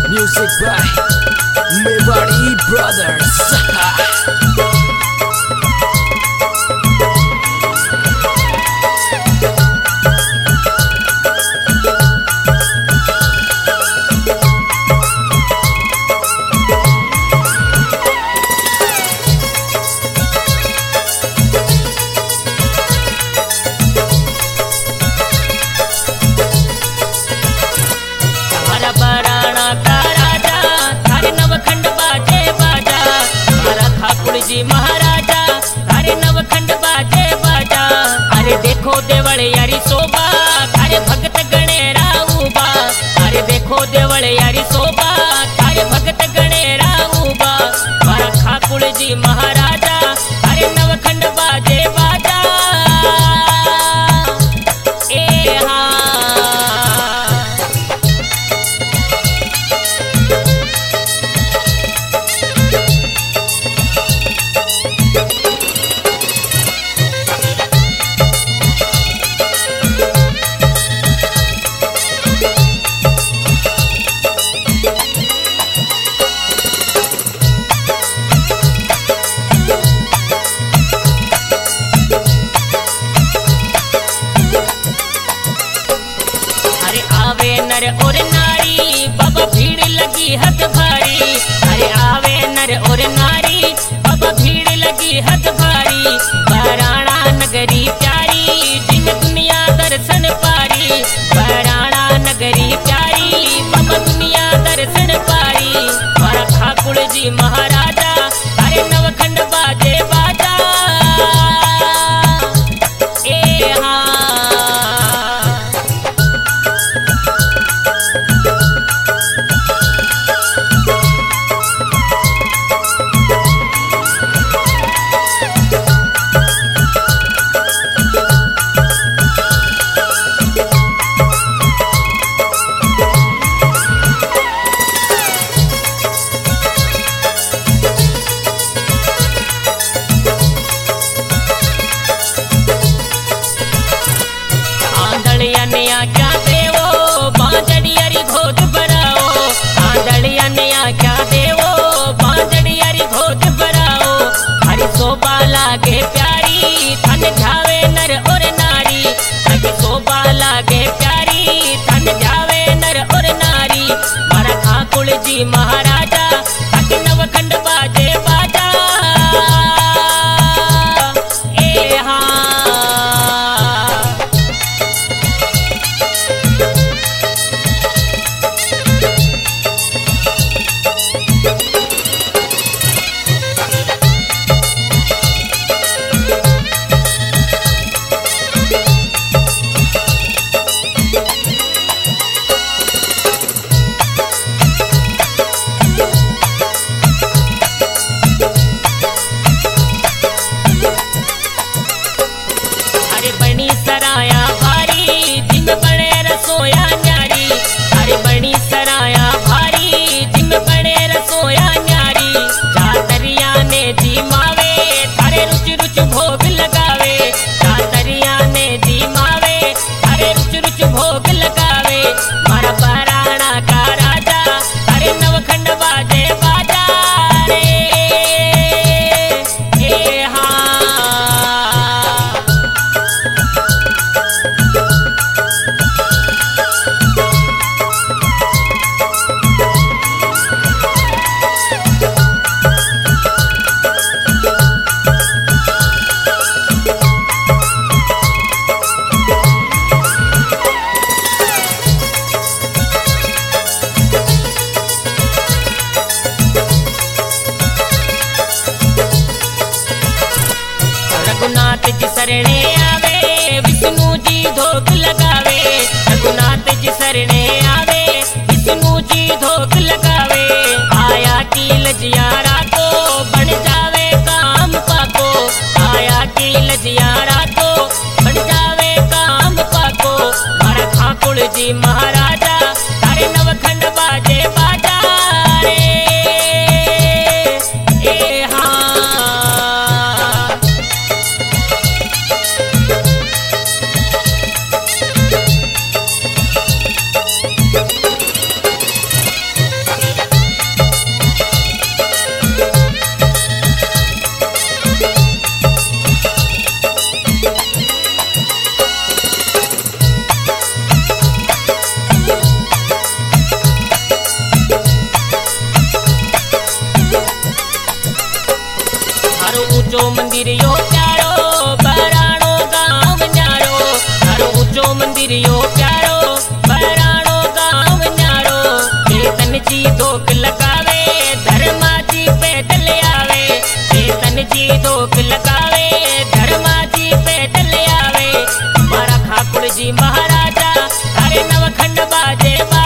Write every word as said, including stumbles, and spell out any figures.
Music by Mewari Brothers. जी महाराजा तारे नवखंड बाजे बाजा। अरे देखो देवल यारी शोभा तारे भगत गणेरा उबा। अरे देखो देवल यारी शोभा तारे भगत गणेरा उबा। मारा ठाकुर जी महाराजा तारे नवखंड बाजे बाजा। ए हाँ नर और नारी बाबा भीड़ लगी हद भारी। अरे आवे नर और नारी बाबा भीड़ लगी हद भारी। बराणा नगरी प्यारी जिन दुनिया दर्शन पारी। बराणा नगरी प्यारी बाबा दुनिया दर्शन पारी। मारा ठाकुर जी महाराजा अरे नवखंड बाजे बाजा। ए हाँ क्या देवो बांजड़ियारी घोट भराओ। आंधड़िया क्या देवो बांजड़ियारी घोट भराओ। हरी शोभा लागे प्यारी थन जावे नर और नारी। हरी शोभा लागे प्यारी थन जावे नर और नारी। मारा ठाकुर जी महाराजा ताकि नवखंड बाजे बाजा। ए हाँ सराया भारी जिम बड़े रसोया न्यारी। अरे बड़ी सराया भारी जिम बड़े रसोया न्यारी। जातरिया ने जी मावे थारे रुच रुच भोग लगावे। जातरिया ने जी मावे थारे रुच रुच भोग लगावे। मारा बराणा का राजा अरे नवखंड बाजे बाजा। रे ए हाँ रघुनाथ जी शरणे आवे विष्णु जी धोख लगावे। रघुनाथ जी शरणे आवे विष्णु जी धोख लगावे। आया की लजियारा को बन जावे काम पाको। आया की लजियारा को बन जावे काम पाको। मारा ठाकुर जी महाराजा तारे नवखंड बाजे बाजा। रे ए हाँ मंदिर यो प्यारो बहराणो गाँव न्यारो थारो ऊंचो मंदिर यो प्यारो बहराणो गाँव न्यारो चेतन जी धोक लगावे धर्मा जी पैदल आवे चेतन जी धोक लगावे धर्मा जी पैदल आवे मारा ठाकुर जी महाराजा अरे नवखंड बाजे